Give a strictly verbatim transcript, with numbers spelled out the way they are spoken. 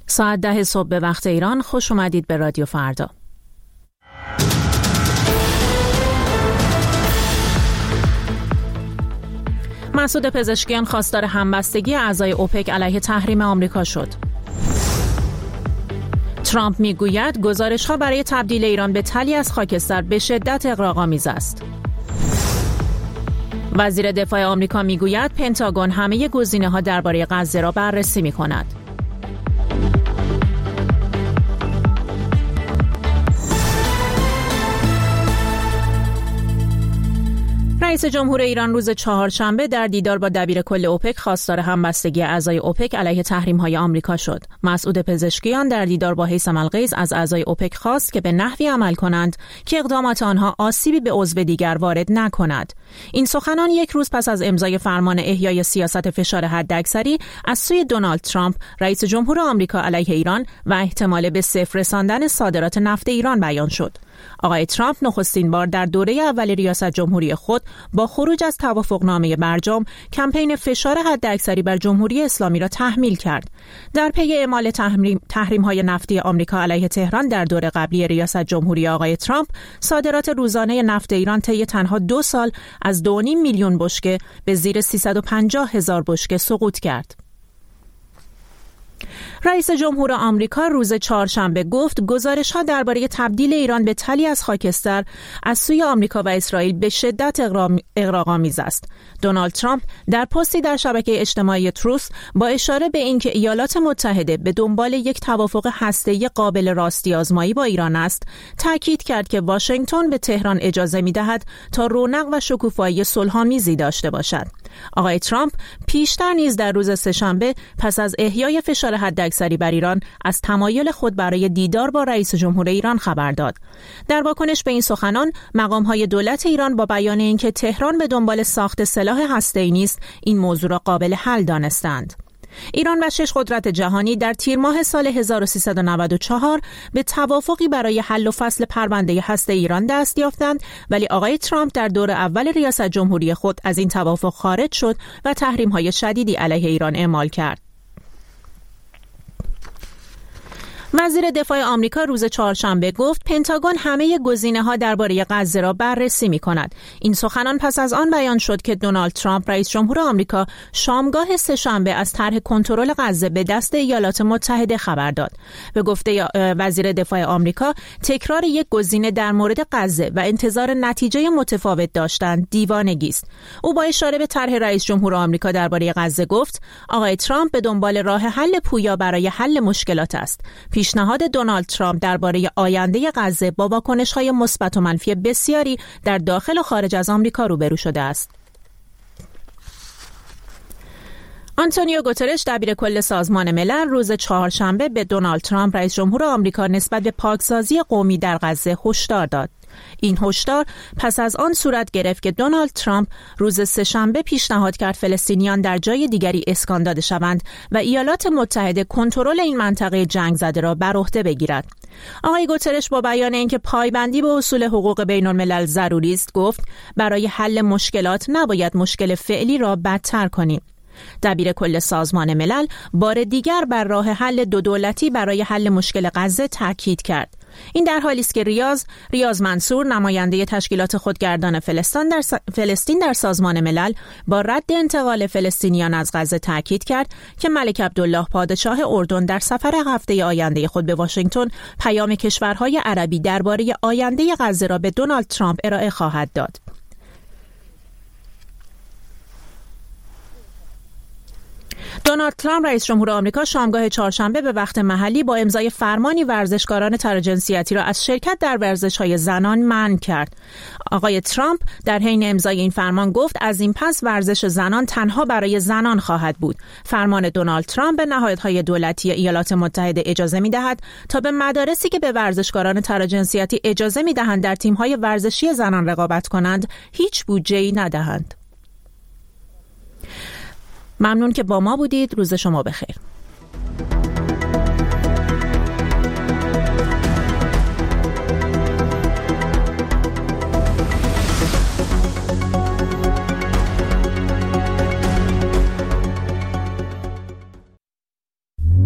ساعت ده صبح به وقت ایران. خوش اومدید به رادیو فردا. مسعود پزشکیان خواستار همبستگی اعضای اوپک علیه تحریم آمریکا شد. ترامپ میگوید گزارش‌ها برای تبدیل ایران به تلی از خاکستر به شدت اغراق‌آمیز است. وزیر دفاع آمریکا میگوید پنتاگون همه گزینه‌ها درباره غزه را بررسی می‌کند. رئیس جمهور ایران روز چهارشنبه در دیدار با دبیر کل اوپک خواستار همبستگی اعضای اوپک علیه تحریم‌های آمریکا شد. مسعود پزشکیان در دیدار با هیثم الغیث از اعضای اوپک خواست که به نحوی عمل کنند که اقدامات آنها آسیبی به عضو دیگر وارد نکند. این سخنان یک روز پس از امضای فرمان احیای سیاست فشار حداکثری از سوی دونالد ترامپ رئیس جمهور آمریکا علیه ایران و احتمال به صفر رساندن صادرات نفت ایران بیان شد. آقای ترامپ نخستین بار در دوره اول ریاست جمهوری خود با خروج از توافقنامه برجام کمپین فشار حداکثری بر جمهوری اسلامی را تحمیل کرد. در پی اعمال تحریم تحریم‌های نفتی آمریکا علیه تهران در دوره قبلی ریاست جمهوری آقای ترامپ، صادرات روزانه نفت ایران طی تنها دو سال از دو و نیم میلیون بشکه به زیر سیصد و پنجاه هزار بشکه سقوط کرد. رئیس جمهور آمریکا روز چهارشنبه گفت گزارش‌ها درباره تبدیل ایران به تلی از خاکستر از سوی آمریکا و اسرائیل به شدت اغراق‌آمیز است. دونالد ترامپ در پستی در شبکه اجتماعی تروث با اشاره به اینکه ایالات متحده به دنبال یک توافق هسته‌ای قابل راستی آزمایی با ایران است، تاکید کرد که واشنگتن به تهران اجازه می‌دهد تا رونق و شکوفایی صلح‌آمیزی داشته باشد. آقای ترامپ پیشتر نیز در روز سه‌شنبه پس از احیای فشار حداکثری بر ایران از تمایل خود برای دیدار با رئیس جمهور ایران خبر داد. در واکنش به این سخنان، مقام‌های دولت ایران با بیان اینکه تهران به دنبال ساخت سلاح هسته‌ای نیست، این موضوع را قابل حل دانستند. ایران و شش قدرت جهانی در تیر ماه سال هزار و سیصد و نود و چهار به توافقی برای حل و فصل پرونده هسته ایران دست یافتند، ولی آقای ترامپ در دور اول ریاست جمهوری خود از این توافق خارج شد و تحریم‌های شدیدی علیه ایران اعمال کرد. وزیر دفاع آمریکا روز چهارشنبه گفت پنتاگون همه گزینه‌ها درباره غزه را بررسی می‌کند. این سخنان پس از آن بیان شد که دونالد ترامپ رئیس جمهور آمریکا شامگاه سه‌شنبه از طرح کنترل غزه به دست ایالات متحده خبر داد. به گفته وزیر دفاع آمریکا، تکرار یک گزینه در مورد غزه و انتظار نتیجه متفاوت داشتن دیوانگی است. او با اشاره به طرح رئیس جمهور آمریکا درباره غزه گفت آقای ترامپ به دنبال راه حل پویا برای حل مشکلات است. پیشنهاد دونالد ترامپ درباره آینده غزه با واکنش‌های مثبت و منفی بسیاری در داخل و خارج از آمریکا روبرو شده است. آنتونیو گوترش دبیر کل سازمان ملل روز چهارشنبه به دونالد ترامپ رئیس جمهور آمریکا نسبت به پاکسازی قومی در غزه هشدار داد. این هشدار پس از آن صورت گرفت که دونالد ترامپ روز سه‌شنبه پیشنهاد کرد فلسطینیان در جای دیگری اسکان داده شوند و ایالات متحده کنترل این منطقه جنگ زده را بر عهده بگیرد. آقای گوترش با بیان اینکه پایبندی به اصول حقوق بین الملل ضروری است گفت برای حل مشکلات نباید مشکل فعلی را بدتر کنیم. دبیر کل سازمان ملل بار دیگر بر راه حل دو دولتی برای حل مشکل غزه تاکید کرد. این در حالی است که ریاض ریاض منصور نماینده تشکیلات خودگردان فلسطین در س... فلسطین در سازمان ملل با رد انتقال فلسطینیان از غزه تاکید کرد که ملک عبدالله پادشاه اردن در سفر هفته آینده خود به واشنگتن پیام کشورهای عربی درباره آینده غزه را به دونالد ترامپ ارائه خواهد داد. دونالد ترامپ رئیس جمهور آمریکا شامگاه چهارشنبه به وقت محلی با امضای فرمانی ورزشکاران تراجنسیتی را از شرکت در ورزش‌های زنان منع کرد. آقای ترامپ در حین امضای این فرمان گفت از این پس ورزش زنان تنها برای زنان خواهد بود. فرمان دونالد ترامپ به نهادهای دولتی ایالات متحده اجازه می‌دهد تا به مدارسی که به ورزشکاران تراجنسیتی اجازه می‌دهند در تیم‌های ورزشی زنان رقابت کنند هیچ بودجه‌ای ندهند. ممنون که با ما بودید. روز شما بخیر.